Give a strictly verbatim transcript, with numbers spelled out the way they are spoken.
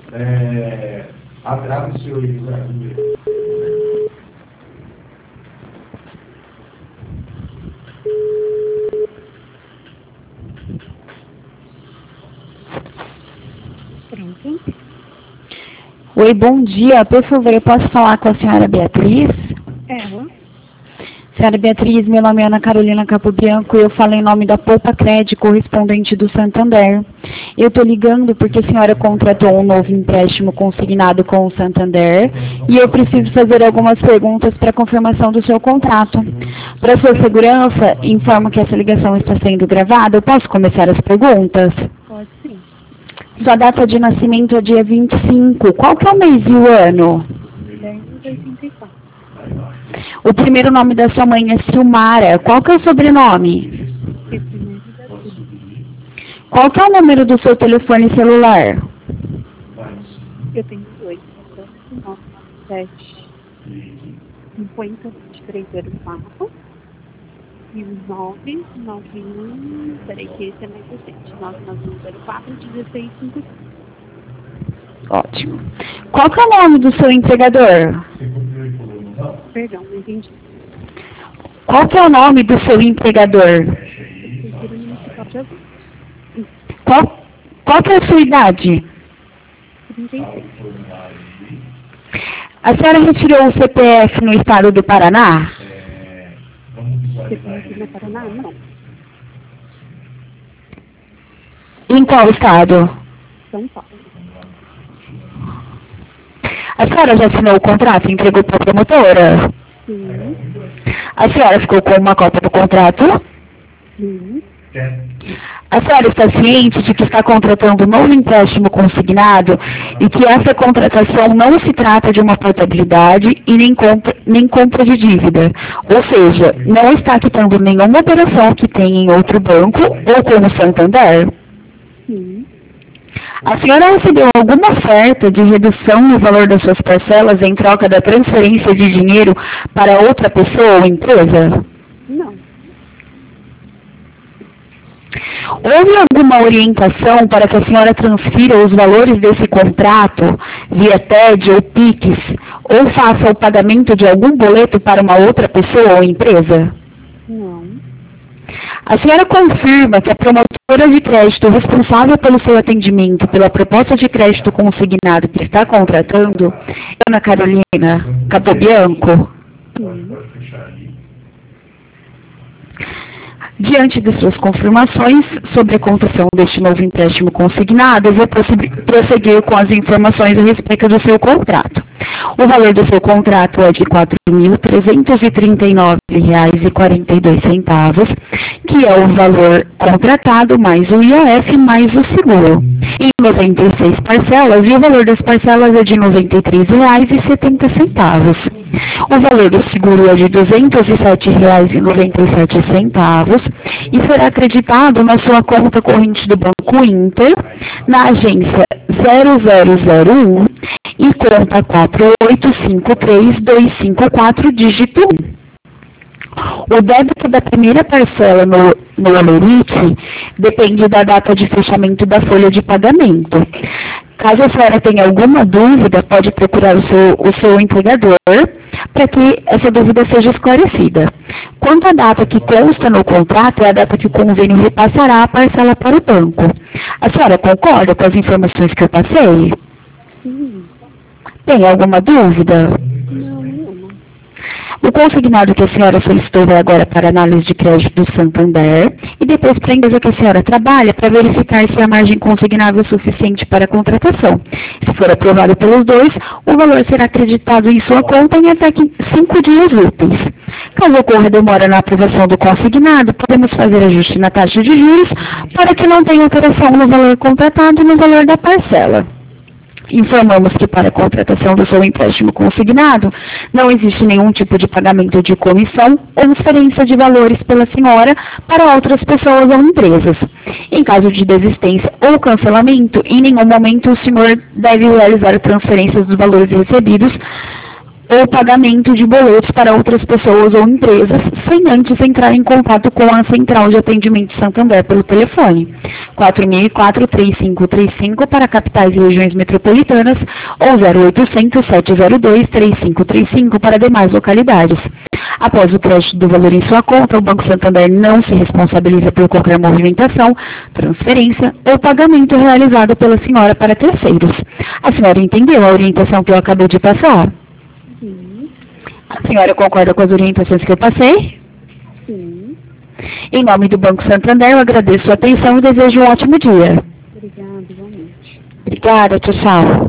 É, abre o seu livro. Pronto. Oi, bom dia. Por favor, eu posso falar com a senhora Beatriz? Ela? Senhora Beatriz, meu nome é Ana Carolina Capobianco e eu falo em nome da Poupa Cred, correspondente do Santander. Eu estou ligando porque a senhora contratou um novo empréstimo consignado com o Santander e eu preciso fazer algumas perguntas para confirmação do seu contrato. Para sua segurança, informo que essa ligação está sendo gravada. Eu posso começar as perguntas? Pode sim. Sua data de nascimento é dia vinte e cinco. Qual que é o mês e o ano? dez de oitenta e quatro. O primeiro nome da sua mãe é Silmara. Qual que é o sobrenome? Qual que é o número do seu telefone celular? Eu tenho oito, nove, sete, cinquenta, vinte e três, zero quatro. E o nove, nove, um, peraí que esse é mais recente. nove, nove, um, zero quatro, dezesseis, cinquenta. Ótimo. Qual que é o nome do seu empregador? Perdão, não entendi. Qual que é o nome do seu empregador? Prefeitura Municipal de Abril. Qual, qual que é a sua idade? trinta e seis. A senhora retirou o C P F no estado do Paraná? C P F na Paraná? Não. Em qual estado? São Paulo. A senhora já assinou o contrato e entregou para a promotora? Sim. A senhora ficou com uma cópia do contrato? Sim. A senhora está ciente de que está contratando um novo empréstimo consignado e que essa contratação não se trata de uma portabilidade e nem compra, nem compra de dívida. Ou seja, não está quitando nenhuma operação que tenha em outro banco ou com o Santander? Sim. A senhora recebeu alguma oferta de redução no valor das suas parcelas em troca da transferência de dinheiro para outra pessoa ou empresa? Não. Houve alguma orientação para que a senhora transfira os valores desse contrato via T E D ou Pix ou faça o pagamento de algum boleto para uma outra pessoa ou empresa? Não. A senhora confirma que a promotora de crédito responsável pelo seu atendimento pela proposta de crédito consignado que está contratando é Ana Carolina Capobianco? Sim. Diante de suas confirmações sobre a concessão deste novo empréstimo consignado, eu vou prosseguir com as informações a respeito do seu contrato. O valor do seu contrato é de quatro mil trezentos e trinta e nove reais e quarenta e dois centavos, que é o valor contratado mais o I O F mais o seguro, em noventa e seis parcelas, e o valor das parcelas é de noventa e três reais e setenta centavos. O valor do seguro é de duzentos e sete reais e noventa e sete centavos e será acreditado na sua conta corrente do Banco Inter, na agência zero zero zero um e conta quatro oito cinco três dois cinco quatro, dígito um. O débito da primeira parcela no, no Alerite depende da data de fechamento da folha de pagamento. Caso a senhora tenha alguma dúvida, pode procurar o seu, o seu empregador para que essa dúvida seja esclarecida. Quanto à data que consta no contrato, é a data que o convênio repassará a parcela para o banco. A senhora concorda com as informações que eu passei? Sim. Tem alguma dúvida? Não, nenhuma. O consignado que a senhora solicitou vai agora para análise de crédito do Santander e depois para a empresa que a senhora trabalha para verificar se a margem consignável é suficiente para a contratação. Se for aprovado pelos dois, o valor será acreditado em sua conta em até cinco dias úteis. Caso ocorra demora na aprovação do consignado, podemos fazer ajuste na taxa de juros para que não tenha alteração no valor contratado e no valor da parcela. Informamos que para a contratação do seu empréstimo consignado, não existe nenhum tipo de pagamento de comissão ou transferência de valores pela senhora para outras pessoas ou empresas. Em caso de desistência ou cancelamento, em nenhum momento o senhor deve realizar transferências dos valores recebidos ou pagamento de boletos para outras pessoas ou empresas, sem antes entrar em contato com a Central de Atendimento Santander pelo telefone quatro mil e quatro, três cinco três cinco para capitais e regiões metropolitanas ou zero oitocentos, sete zero dois, três cinco três cinco para demais localidades. Após o crédito do valor em sua conta, o Banco Santander não se responsabiliza por qualquer movimentação, transferência ou pagamento realizado pela senhora para terceiros. A senhora entendeu a orientação que eu acabei de passar? Sim. A senhora concorda com as orientações que eu passei? Sim. Em nome do Banco Santander, eu agradeço a atenção e desejo um ótimo dia. Obrigada, igualmente. Obrigada, tchau, tchau.